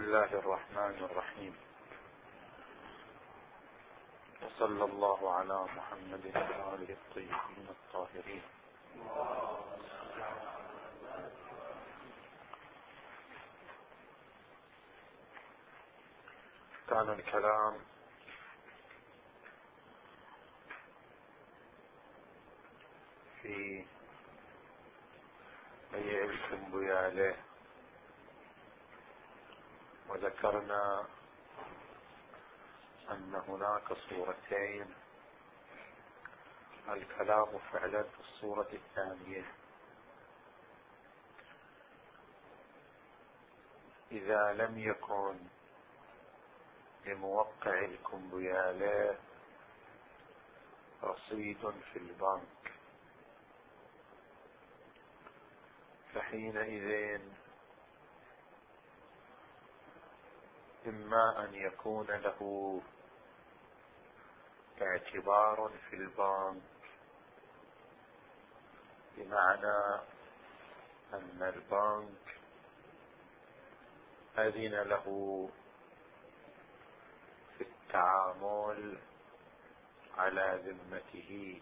الله الرحمن الرحيم، وصلى الله على محمد وآله الطيبين الطاهرين. كان الكلام في بيع الكمبيالة، وذكرنا أن هناك صورتين. الكلام فعلا في الصورة الثانية. إذا لم يكن لموقع الكمبيالة رصيد في البنك، فحينئذ إما أن يكون له اعتبار في البنك، بمعنى أن البنك أذن له في التعامل على ذمته.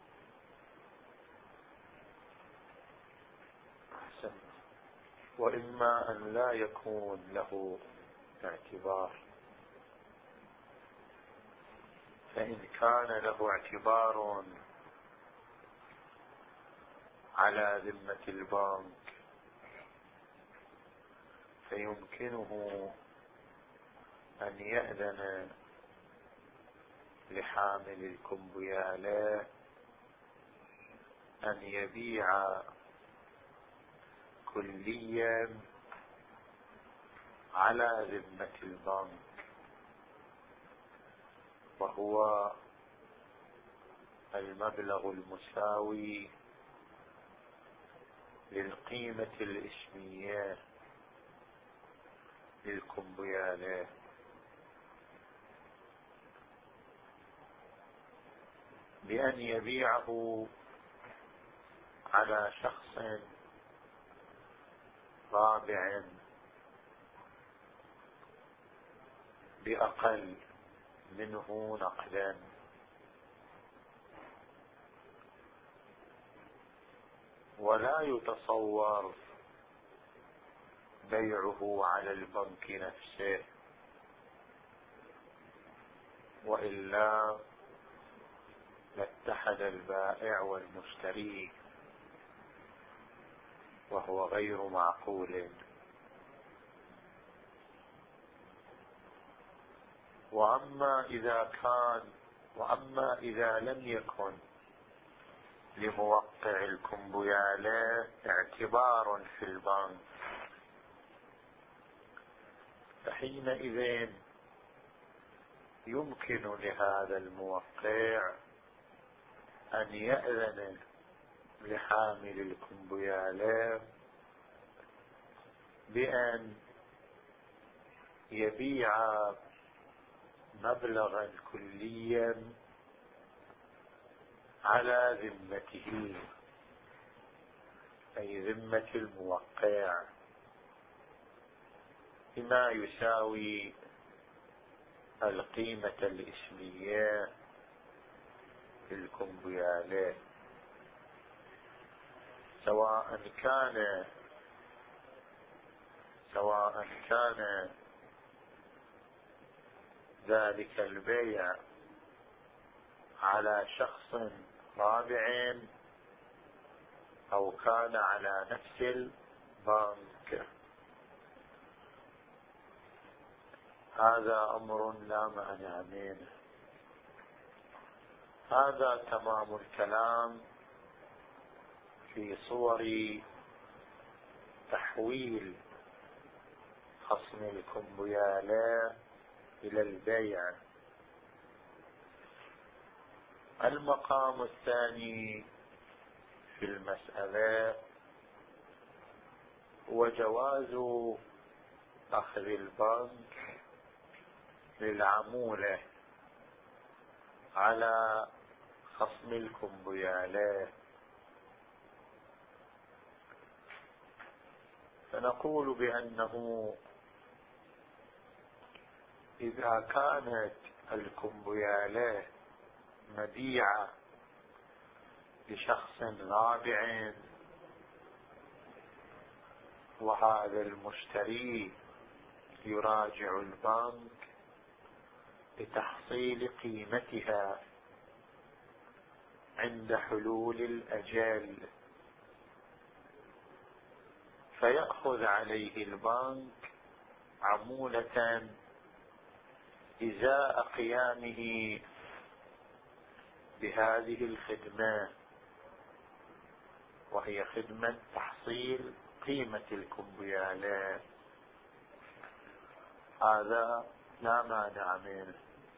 وإما أن لا يكون له اعتبار، فإن كان له اعتبار على ذمة البنك فيمكنه أن يأذن لحامل الكمبيالة أن يبيع كليا على ذمة البنك، وهو المبلغ المساوي للقيمة الإسمية للكمبيالة، بأن يبيعه على شخص رابع بأقل منه نقدا. ولا يتصور بيعه على البنك نفسه، وإلا لاتحد البائع والمشتري، وهو غير معقول. وأما إذا لم يكن لموقع الكمبيالة اعتبار في البنك، فحينئذ يمكن لهذا الموقع أن يأذن لحامل الكمبيالة بأن يبيع مبلغا كليا على ذمته، أي ذمة الموقع، بما يساوي القيمة الإسمية للكمبيالة، سواء كان ذلك البيع على شخص رابع أو كان على نفس البنك. هذا أمر لا مانع منه. هذا تمام الكلام في صور تحويل خصم الكمبيالة إلى البيع. المقام الثاني في المسألة هو جواز أخذ البنك للعمولة على خصم الكمبيالة، فنقول بأنه إذا كانت الكمبيالة مبيعة لشخص رابع وهذا المشتري يراجع البنك لتحصيل قيمتها عند حلول الأجل، فيأخذ عليه البنك عمولة إزاء قيامه بهذه الخدمة، وهي خدمة تحصيل قيمة الكمبيالة. هذا لا مانع منه.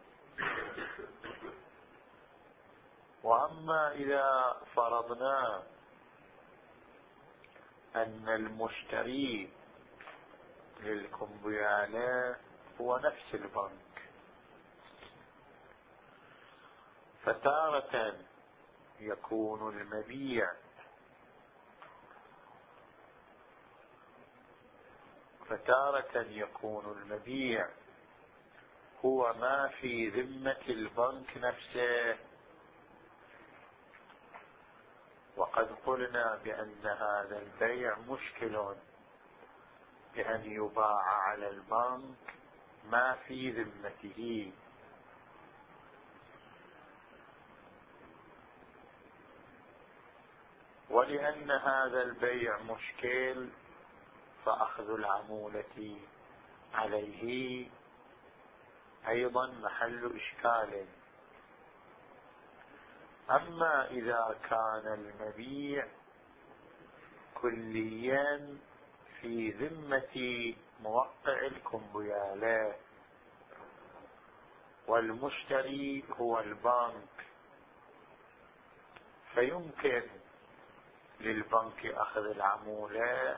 وأما إذا فرضنا أن المشتري للكمبيالة هو نفس البنك، فتارة يكون المبيع هو ما في ذمة البنك نفسه، وقد قلنا بأن هذا البيع مشكل، بأن يباع على البنك ما في ذمته. ولأن هذا البيع مشكل فأخذ العمولة عليه أيضا محل إشكال. أما إذا كان المبيع كليا في ذمة موقع الكمبيالة والمشتري هو البنك، فيمكن للبنك أخذ العمولة،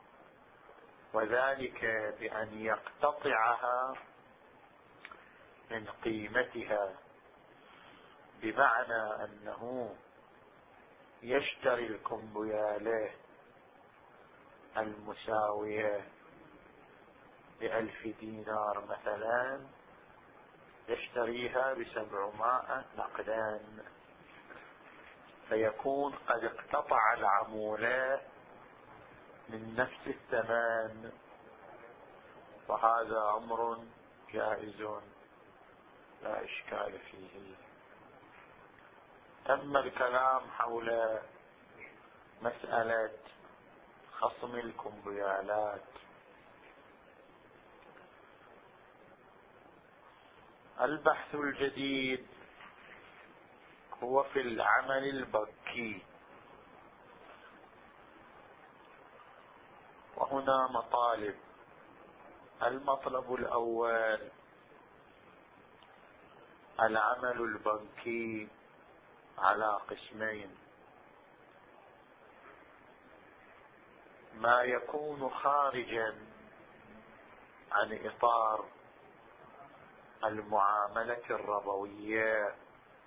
وذلك بأن يقتطعها من قيمتها، بمعنى أنه يشتري الكمبيالة المساوية ب1000 دينار مثلا، يشتريها ب700 نقدا، فيكون قد اقتطع العمولة من نفس الثمن، وهذا أمر جائز لا إشكال فيه. أما الكلام حول مسألة خصم الكمبيالات، البحث الجديد هو في العمل البنكي، وهنا مطالب. المطلب الأول: العمل البنكي على قسمين: ما يكون خارجا عن إطار المعاملة الربوية،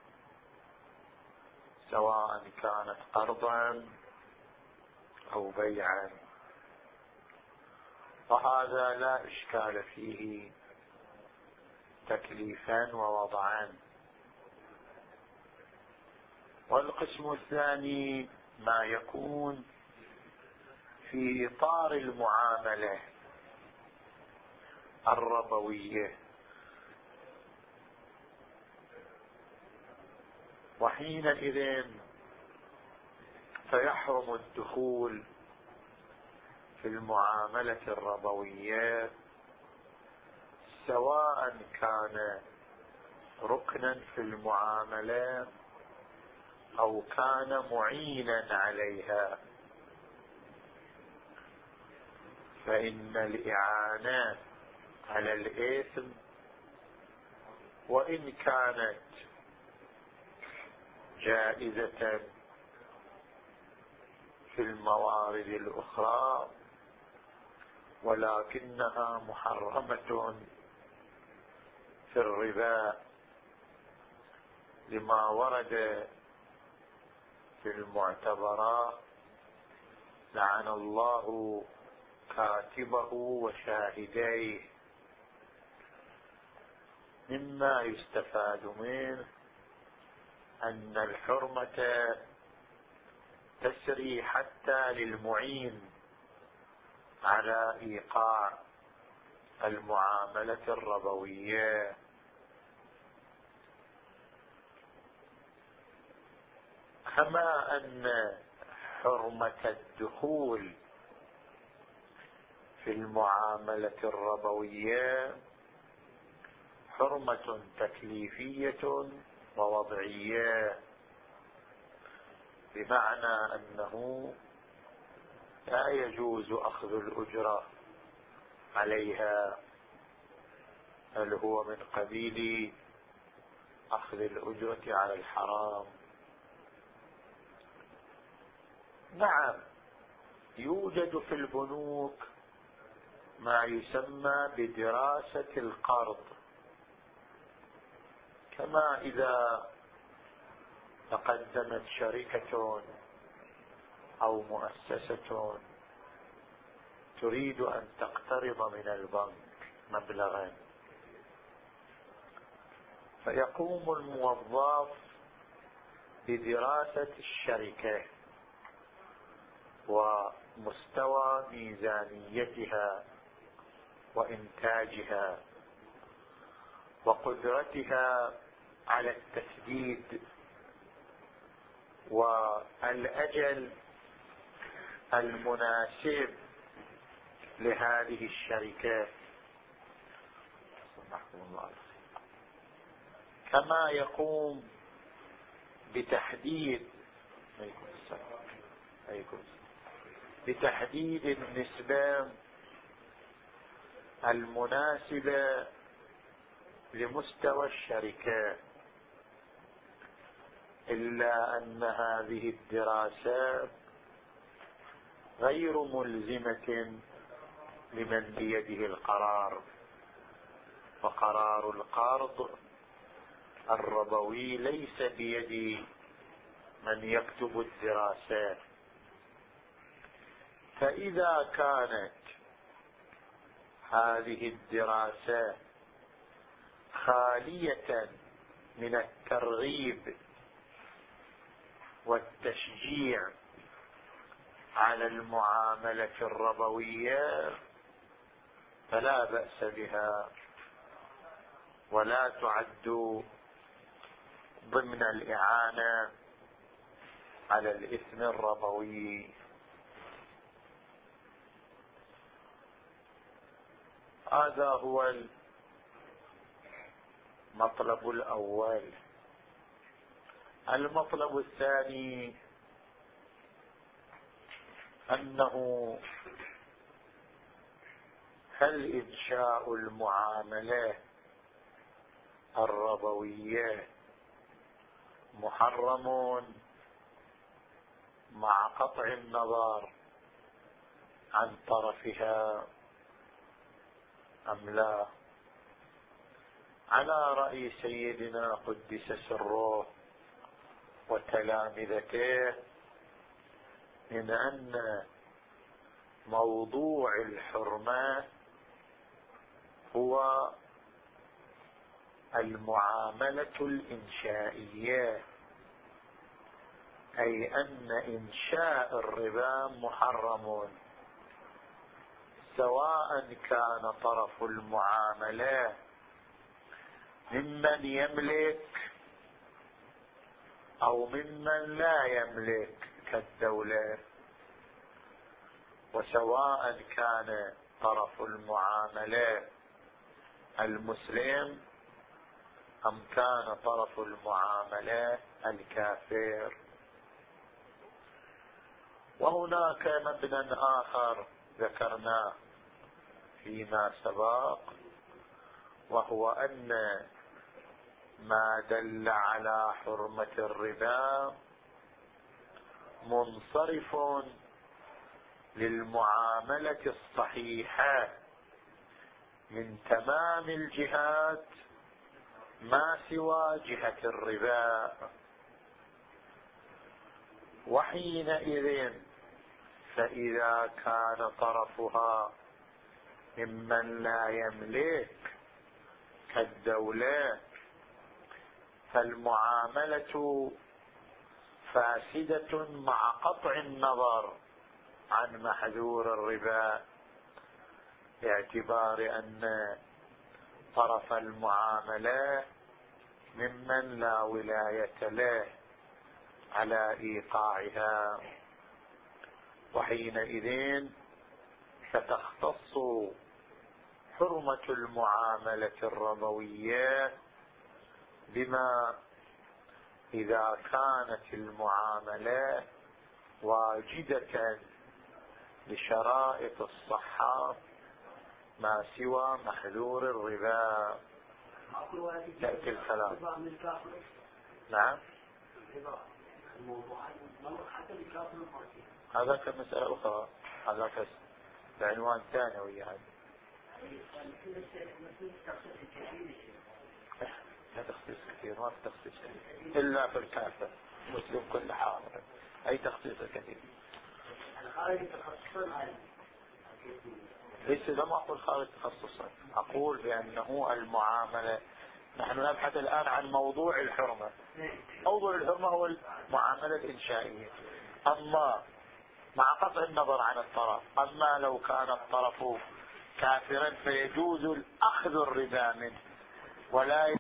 سواء كانت قرضا أو بيعا، وهذا لا إشكال فيه تكليفا ووضعا. والقسم الثاني: ما يكون في إطار المعاملة الربوية، وحينئذ فيحرم الدخول في المعاملة الربوية، سواء كان ركنا في المعاملة أو كان معينا عليها، فإن الإعانة على الإثم وإن كانت جائزة في الموارد الأخرى، ولكنها محرمة في الربا، لما ورد في المعتبرات: لعن الله كاتبه وشاهديه. مما يستفاد منه أن الحرمة تسري حتى للمعين على إيقاع المعاملة الربوية. كما أن حرمة الدخول في المعاملة الربوية حرمة تكليفية ووضعية، بمعنى أنه لا يجوز أخذ الأجرة عليها، بل هو من قبيل أخذ الأجرة على الحرام. نعم، يوجد في البنوك ما يسمى بدراسة القرض، كما إذا تقدمت شركة أو مؤسسة تريد أن تقترض من البنك مبلغا، فيقوم الموظف بدراسة الشركة ومستوى ميزانيتها وإنتاجها وقدرتها على التسديد والأجل المناسب لهذه الشركات، كما يقوم بتحديد النسبة المناسبة لمستوى الشركة، إلا أن هذه الدراسات غير ملزمة لمن بيده القرار، وقرار القرض الربوي ليس بيد من يكتب الدراسات. فإذا كانت هذه الدراسات خالية من الترغيب والتشجيع على المعاملة الربوية فلا بأس بها، ولا تعد ضمن الإعانة على الإثم الربوي. هذا هو المطلب الأول. المطلب الثاني أنه هل إنشاء المعاملات الربوية محرم مع قطع النظر عن طرفها أم لا؟ على رأي سيدنا قدس سره وتلامذته من أن موضوع الحرمة هو المعاملة الإنشائية، أي أن إنشاء الربا محرم، سواء كان طرف المعاملة ممن يملك أو ممن لا يملك كالدولة، وسواء كان طرف المعاملة المسلم أم كان طرف المعاملة الكافر. وهناك مبنى آخر ذكرناه فيما سبق، وهو أن ما دل على حرمة الربا منصرف للمعاملة الصحيحة من تمام الجهات ما سوى جهة الربا، وحينئذ فإذا كان طرفها ممن لا يملك كالدولة، فالمعاملة فاسدة مع قطع النظر عن محذور الربا، باعتبار أن طرف المعاملة ممن لا ولاية له على إيقاعها، وحينئذ ستختص حرمة المعاملة الربوية بما إذا كانت المعاملة واجدة لشرائط الصحة ما سوى محذور الربا. يأتي الكلام. نعم، هذا كمسألة أخرى، هذا كعنوان ثاني وياه. لا تخصيص كثير، ما في تخصيص كثير إلا في الكافر مسلم كل حاضر، أي تخصيص كثير. ليس لم أقول خارج تخصصا، أقول بأنه المعاملة، نحن نبحث الآن عن موضوع الحرمة. موضوع الحرمة هو المعاملة الإنشائية، أما مع قطع النظر عن الطرف. أما لو كان الطرف كافرا فيجوز الأخذ الربا منه ولا